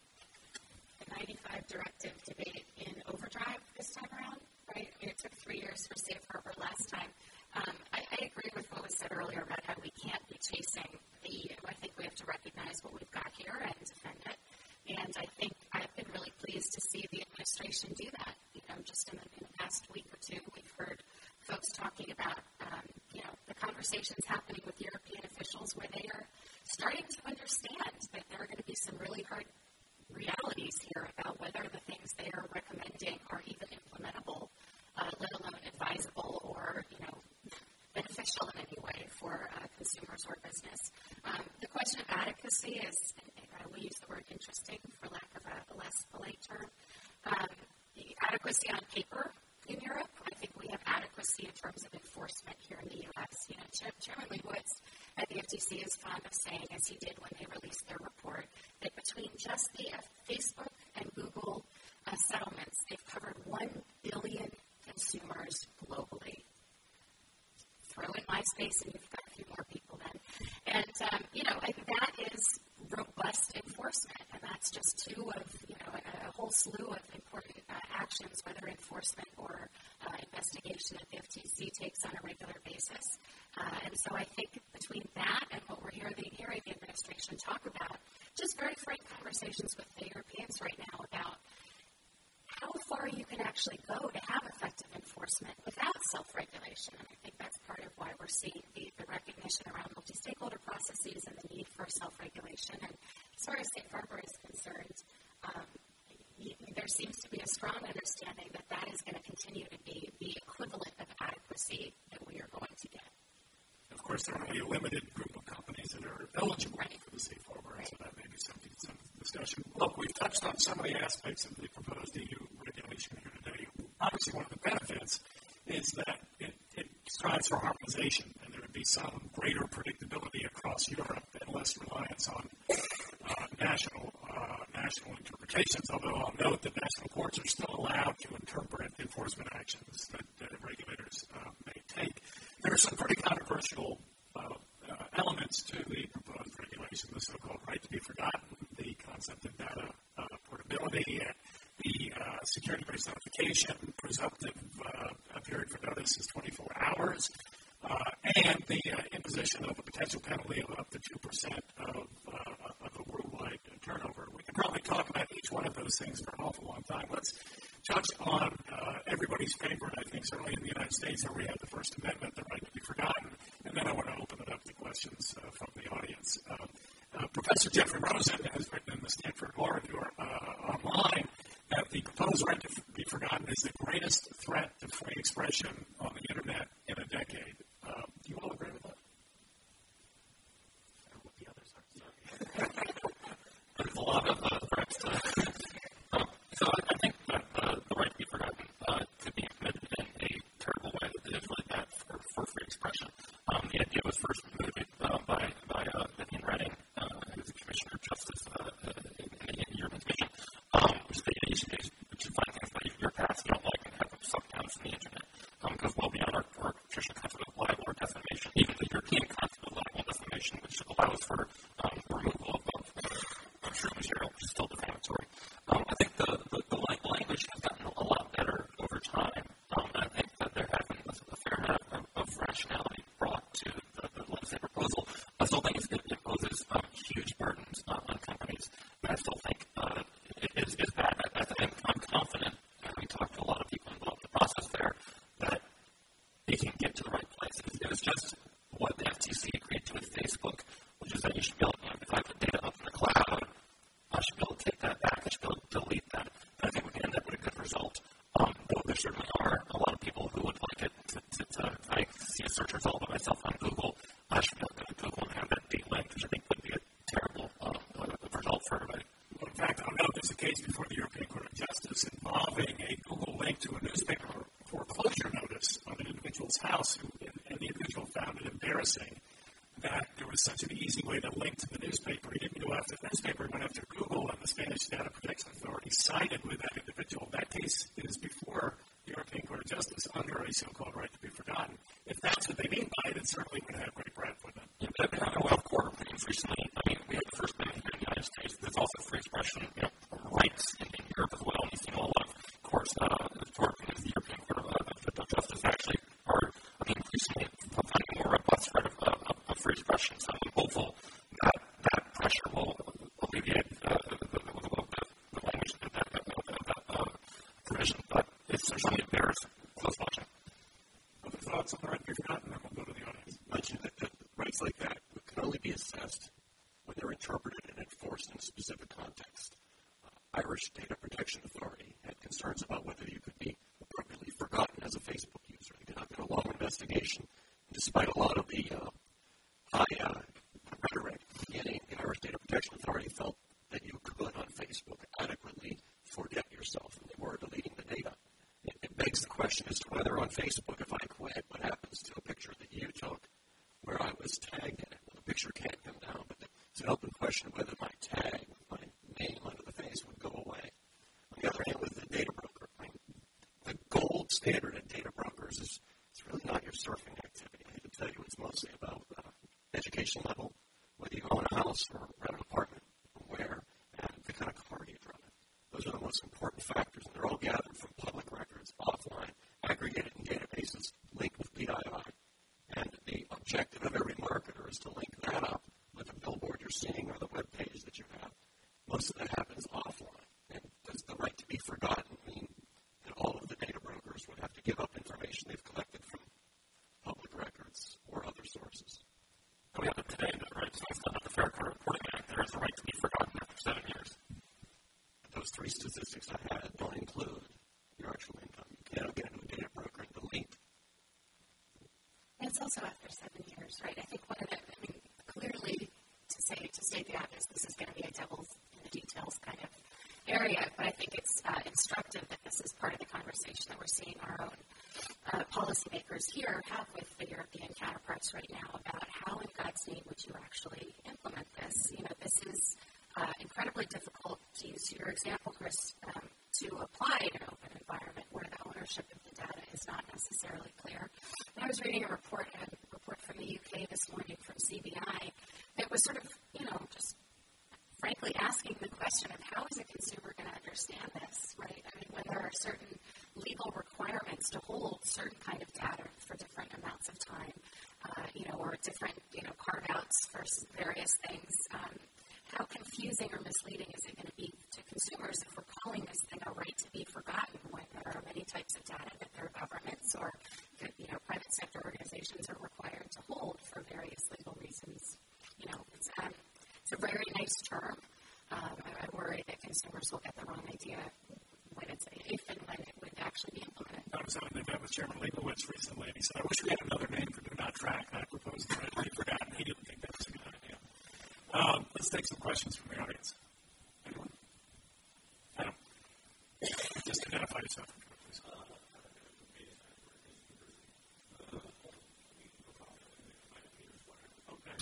the ninety-five directive debate in overdrive this time around, right? I mean, it took three years for Safe Harbor last time. Um, I, I agree with what was said earlier about how we can't be chasing the E U. I think we have to recognize what we've got here and defend it. And I think I've been really pleased to see the administration do that. You know, just in the, in the past week or two, we've heard folks talking about, um, you know, the conversations happening with European officials where they are starting to understand that there are going to be some really hard realities here about whether the things they are recommending are even implementable, uh, let alone advisable or, you know, beneficial in any way for uh, consumers or business. Um, the question of adequacy is, I will use the word interesting for lack of a, a less polite term. Um, the adequacy on paper in Europe, I think we have adequacy in terms of enforcement here in the U S. You know, Chairman Lee Woods at the F T C is fond of saying, as he did when they released their report, that between just the uh, Facebook and Google uh, settlements, they've covered one billion consumers globally. Throw in MySpace and you've got a few more people then. And, um, you know, like that is robust enforcement, and that's just two of, you know, a, a whole slew of important uh, actions, whether enforcement or uh, investigation that the F T C takes on a regular basis. Uh, and so I think between that and what we're hearing, hearing the administration talk about, just very frank conversations with the Europeans right now about how far you can actually go to have effective enforcement without self-regulation. And I think that's part of why we're seeing the, the recognition around multi-stakeholder processes and the need for self-regulation. And as far as Safe Harbor is concerned, um, there seems to be a strong understanding that that is going to continue to be the equivalent of adequacy that we are going to get. Of course, there are only a limited group of companies that are eligible right. for the Safe Harbor, right. so that may be something, some discussion. Look, we've touched on so many aspects of the proposed E U regulation here today. Obviously, one of the benefits is that it, it strives for harmonization, and there would be some greater predictability across Europe and less reliance on uh, national uh, national interpretations, although I'll note that national courts are still allowed to interpret enforcement actions that, that regulators uh, may take. There are some pretty controversial uh, uh, elements to the proposed regulation, the so-called right to be forgotten, the concept of data uh, portability, and the uh, security-based notification, presumptive uh, period for notice is twenty-four hours, uh, and the uh, imposition of a potential penalty of up to two percent of, uh, of the worldwide turnover. We can probably talk about each one of those things for an awful long time. Let's touch on uh, everybody's favorite, I think, certainly in the United States, where we have the First Amendment, the right to be forgotten, and then I want to open it up to questions uh, from the audience. Uh, uh, Professor Jeffrey Rosen has written in the Stanford Law Review uh, online that the proposed right to be forgotten is the greatest threat to free expression on the Internet in a decade. Uh, do you all agree with that? I don't know what the others are. There's a lot of uh, threats to um, so I, I think that uh, the right to be forgotten uh, could be implemented in a terrible way that is really bad for, for free expression. Um, the idea was first promoted uh, by, by uh, Vivian Redding, uh, who's the Commissioner of Justice uh, in, in the European Commission, um, which is that you should, you should find things that your past you don't like and have them sucked down from the Internet. Um, goes well beyond our, our traditional concept of libel or defamation, even the European concept of libel and defamation, which allows for um, the removal of, of, of true material, which is still defamatory. Um, I think the, the, the language has gotten a lot better over time. Um, and I think that there has been a, a fair amount of, of rationality brought to the, the legislative proposal. I still think it imposes um, huge burdens uh, on companies, and I still think uh, it is, is bad. I, I think I'm confident, and we talked to a lot of people involved in the process there, that they can get to the right places. It was just what the F T C agreed to with Facebook, which is that you should be able to, you know, if I put data up in the cloud, I should be able to take that back. I should be able to delete that. And I think we can end up with a good result. Um, though there certainly are a lot of people who would like it to, to, to if I see a search result of myself on Google, I should be able to go to Google and have that be linked, which I think would be a terrible um, result for everybody. Well, in fact, I'll note there's a case before the European Court of Justice involving a Google link to a newspaper foreclosure notice on an individual's house, who, and, and the individual found it embarrassing that there was such an easy way to link to the newspaper. He didn't go after the newspaper, he went after Google, and the Spanish Data Protection Authority sided with that individual. That case is before the European Court of Justice under a so-called right to be forgotten. If that's what they mean by it, it certainly would have great breadth with it. Yeah, but there are a lot of court opinions recently. I mean, we have the First Amendment here in the United States. There's also free expression, you know, rights in, in Europe as well. And you've seen a lot of courts, uh, court opinions, the European Court of, uh, of Justice actually are, I mean, increasingly finding a more robust threat of, uh, of, of free expression. So I'm hopeful that that pressure will alleviate uh, the, the, the, the, the language of that, of that uh, provision. But it's certainly bears close watching. Other thoughts on the right to be forgotten, then we'll go to the audience. Mention that, that rights like that can only be assessed when they're interpreted and enforced in a specific context. Uh, Irish Data Protection Authority had concerns about whether you could be appropriately forgotten as a Facebook user. They conducted a long investigation. And despite a lot of the uh, high uh, rhetoric beginning, the Irish Data Protection Authority felt that you could on Facebook adequately forget yourself and they were deleting the data. It, it begs the question as to whether on Facebook, if I quit, what happens to a picture that you took where I was tagged in it? Well, the picture can't come down, but it's an open question whether my tag, my name under the face would go away. On the other hand, with the data broker, I mean, the gold standard in data brokers is it's really not your surfing activity. I hate to tell you, it's mostly about uh, education level, whether you own a house or rent an apartment, where, and the kind of car you drive. Those are the most important factors, and they're all gathered from public records, offline, aggregated in databases, linked with P I I. And the objective of every marketer is to link that up with the billboard you're seeing or the web page that you have. Most of that happens offline. And does the right to be forgotten mean that all of the data brokers would have to give up information they've collected from public records or other sources? We have it today, the right to under the Fair Credit Reporting Act, there is a right to be forgotten after seven years. Those three statistics I had don't include your actual income. You cannot get into a data broker and delete. And it's also after seven years, right? I think one of the, I mean, clearly to say, to state the obvious, this is going to be a devil's in the details kind of area, but I think it's uh, instructive that this is part of the conversation that we're seeing our own uh, policymakers here have with the European counterparts right now about how in God's name would you actually implement this. You know, this is uh, incredibly difficult, to use your example, Chris, um, to apply in an open environment where the ownership of the data is not necessarily clear. I was reading a report, a report from the U K this morning from C B I that was sort of, you know, just frankly asking the question of how is a consumer going to understand this, right? I mean, when there are certain legal requirements to hold certain kind of data for different amounts of time, uh, you know, or different, you know, carve-outs for various things, um, how confusing or misleading is it going to be to consumers if we're calling this thing a right to be forgotten when there are many types of data that their governments or, you know, private sector organizations are required to hold for various legal reasons? You know, it's, um, it's a very nice term. Um, I, I worry that consumers will get the wrong idea when it's if and when it would actually be implemented. I was at an event with Chairman Leibowitz recently, and he said, I wish we had another name for Do Not Track. And I proposed the right to be forgotten. He didn't think that was a good idea. Um, let's take some questions from the audience. Anyone? Adam? Just identify yourself. Please. Okay.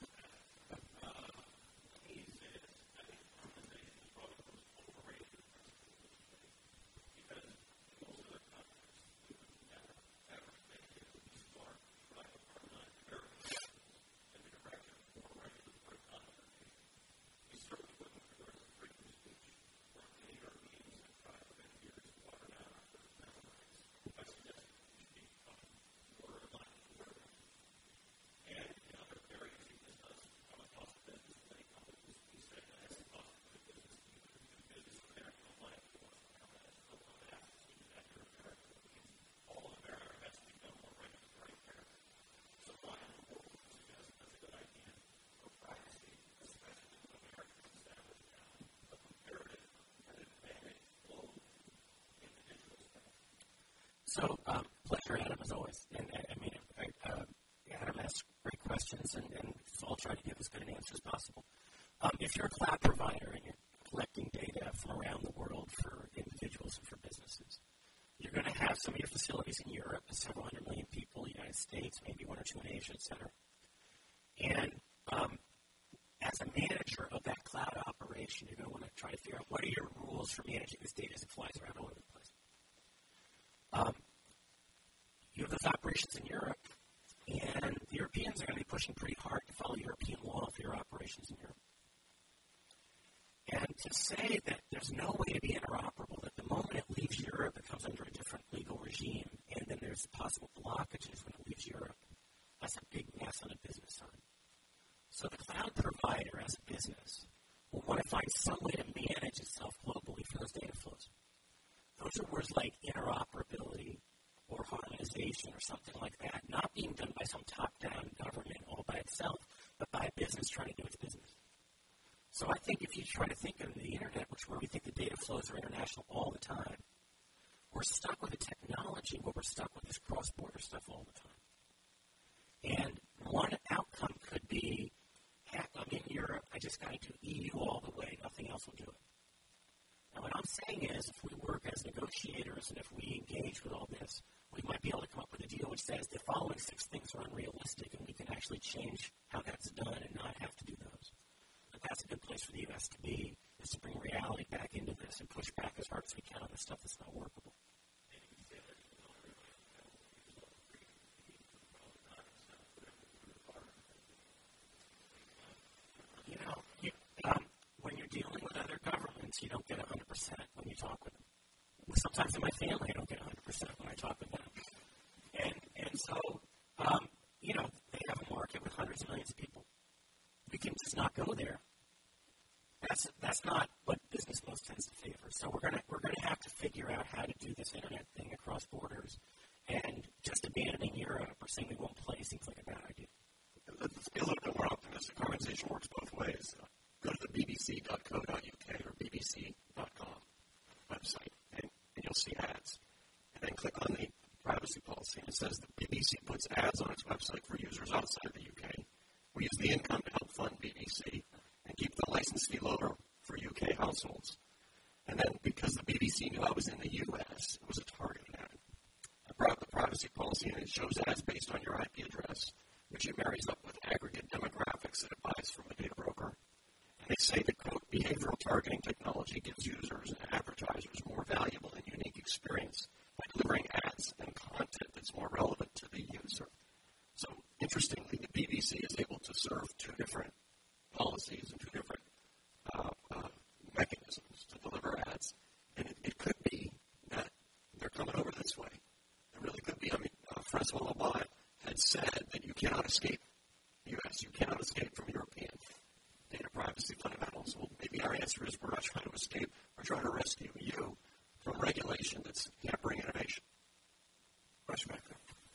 So, um, pleasure, Adam, as always. And I, I mean, I, uh, Adam asks great questions, and, and I'll try to give as good an answer as possible. Um, if you're a cloud provider and you're collecting data from around the world for individuals and for businesses, you're going to have some of your facilities in Europe, several hundred million people, United States, maybe one or two in Asia, et cetera. And um, as a manager of that cloud operation, you're going to want to try to figure out what are your rules for managing this data as it flies around all over the place. Um, you have those operations in Europe, and the Europeans are going to be pushing pretty hard to follow European law for your operations in Europe. And to say that there's no way to be interoperable, that the moment it leaves Europe, it comes under a different legal regime, and then there's possible blockages when it leaves Europe, that's a big mess on a business side. So the cloud provider as a business will want to find some way to manage itself globally for those data flows. Those are words like interoperability or harmonization or something like that, not being done by some top-down government all by itself, but by a business trying to do its business. So I think if you try to think of the internet, which where we think the data flows are international all the time, we're stuck with a technology where we're stuck with this cross-border stuff all the time. And one outcome could just going to E U all the way. Nothing else will do it. Now, what I'm saying is, if we work as negotiators and if we engage with all this, we might be able to come up with a deal which says the following six things are unrealistic, and we can actually change how that's done and not have to do those. But that's a good place for the U S to be, is to bring reality back into this and push back as hard as we can on the stuff that's not workable. You know, you, um, when you're dealing with other governments, you don't get one hundred percent when you talk with them. Sometimes in my family, I don't get one hundred percent when I talk with them. And and so, um, you know, they have a market with hundreds of millions of people. We can just not go there. That's that's not what business most tends to favor. So we're gonna we're gonna have to figure out how to do this internet thing across borders. And just abandoning Europe or saying we won't play seems like a bad idea. Let's be a little bit more optimistic. Organization works both ways. Uh, go to the b b c dot co dot u k or b b c dot com website, and, and you'll see ads. And then click on the privacy policy, and it says the B B C puts ads on its website for users outside the U K. We use the income to help fund B B C and keep the license fee lower for U K households. And then because the B B C knew I was in the U S, it was a targeted ad. I brought up the privacy policy, and it shows ads based on your I P address, which it marries up with aggregate demographics that it buys from a data broker. And they say that, quote, behavioral targeting technology gives users and advertisers more valuable and unique experience by delivering ads and content that's more relevant to the user. So, interestingly, the B B C is able to serve two different policies and two different uh, uh, mechanisms to deliver ads. And it, it could be that they're coming over this way. It really could be. I mean, uh, Francois Labat had said that you cannot escape the U S. You cannot escape from European data privacy fundamentals. Well, maybe our answer is we're not trying to escape. We're trying to rescue you from regulation that's hampering innovation. Question back there.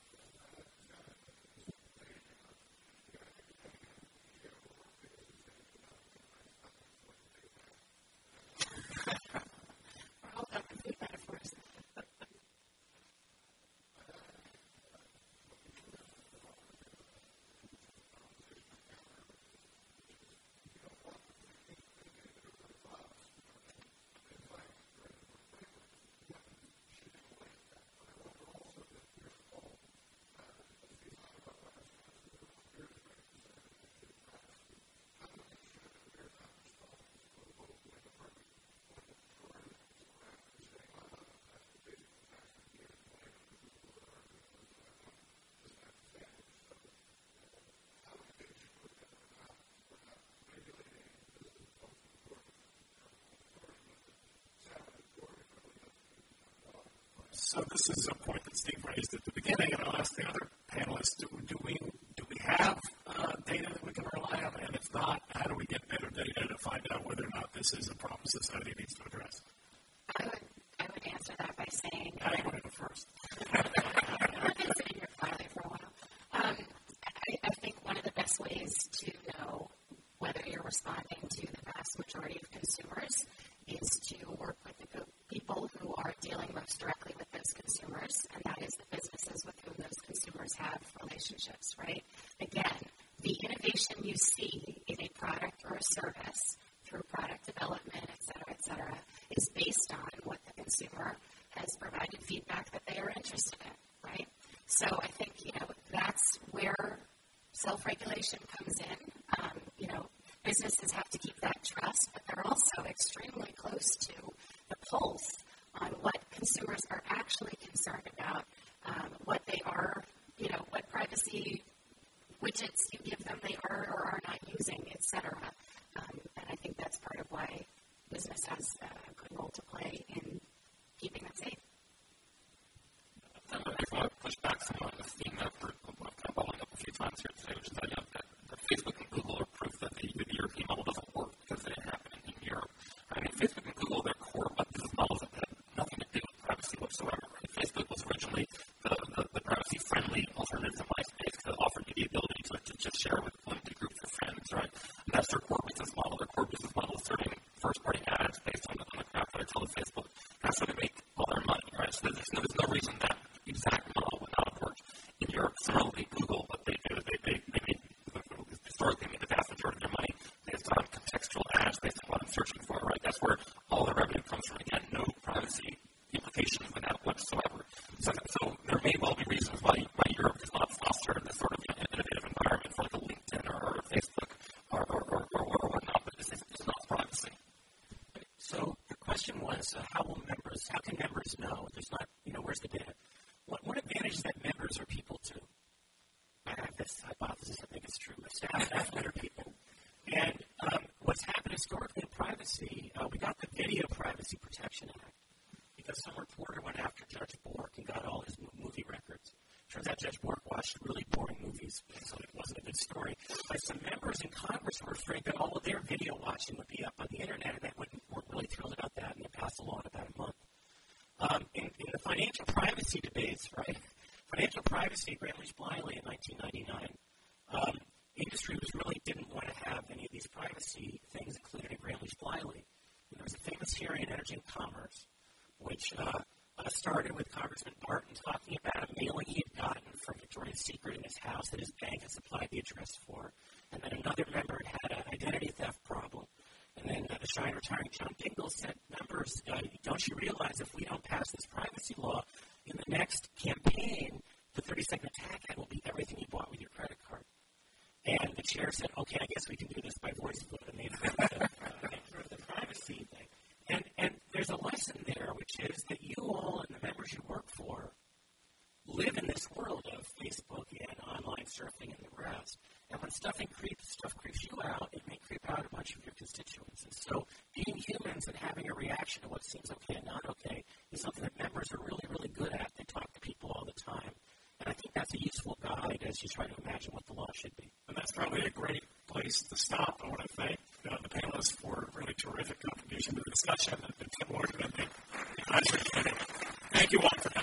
So this is a point that Steve raised at the beginning, and I'll ask the other panelists, do, do we do we have uh, data that we can rely on? And if not, how do we get better data to find out whether or not this is a problem society needs to address? I would, I would answer that by saying... I want to go first. I've been sitting here quietly for a while. Um, I, I think one of the best ways to know whether you're responding to the vast majority of consumers is to work with the people who are dealing most directly with those consumers, and that is the businesses with whom those consumers have relationships, right? Again, the innovation you see in a product or a service through product development, et cetera, et cetera, is based on what the consumer has provided feedback that they are interested in, right? So I think, you know, that's where self-regulation comes in. Um, you know, businesses have to keep that trust, but they're also extremely close to the pulse on what consumers are actually concerned about, um, what they are, you know, what privacy widgets you give them they are or are not using, et cetera. Um, and I think that's part of why business has a good role to play in keeping them safe. I want to push back some on this theme that we're kind of following up a few times here today, which is that, you know, that, that Facebook and Google are proof that the, the European model doesn't work because it didn't happen in Europe. I mean, Facebook and Google, their core business models have had nothing to do with privacy whatsoever. Right? Facebook was originally the, the, the privacy-friendly alternative to MySpace because it offered you the ability to, to just share with limited groups of friends, right? And that's their core business model. Their core business model is serving first-party ads based on the, on the crap that I tell Facebook. That's how they make all their money, right? So there's no, there's no reason that exact model would not have worked in Europe. Similarly, Google, what they do is they, they, they made, historically made the vast majority of their money based on members, uh, how will members, how can members know? There's not, you know, where's the data? One, one advantage is that members are people too. I have this hypothesis, I think it's true. Staff, staff are people. And um, what's happened historically in privacy, uh, we got the Video Privacy Protection Act because some reporter went after Judge Bork and got all his movie records. Turns out Judge Bork watched really boring movies, so it wasn't a good story. But some members in Congress were afraid that all of their video watching would be up on the internet, and they wouldn't, weren't really thrilled about that, and they passed a law in about a month. Um, in, in the financial privacy debates, right, financial privacy, Gramm-Leach-Bliley in nineteen ninety-nine, um, industry was really didn't want to have any of these privacy things included in Gramm-Leach-Bliley. And there was a famous hearing in Energy and Commerce, which uh, uh, started with Congressman Barton talking about a mailing he had gotten from Victoria's Secret in his house that his bank had supplied the address for. And then another member had had an identity theft problem. And then uh, the shy and retiring John Dingell said, members, uh, don't you realize if we don't pass this privacy law, in the next campaign, the thirty-second attack ad will be everything you bought with your credit card. And the chair said, okay, I guess we can do this by voice vote. And they approved the privacy thing. And, and there's a lesson there, which is that you all and the members you work for live in this world of Facebook and online surfing and the rest. And when stuff creeps, stuff creeps you out, it may creep out a bunch of your constituents. And so being humans and having a reaction to what seems okay and not okay is something that members are really, really good at. They talk to people all the time. And I think that's a useful guide as you try to imagine what the law should be. And that's probably a great place to stop. I want to thank uh, the panelists for a really terrific contribution to the discussion. And Tim Ward, I think, thank you all for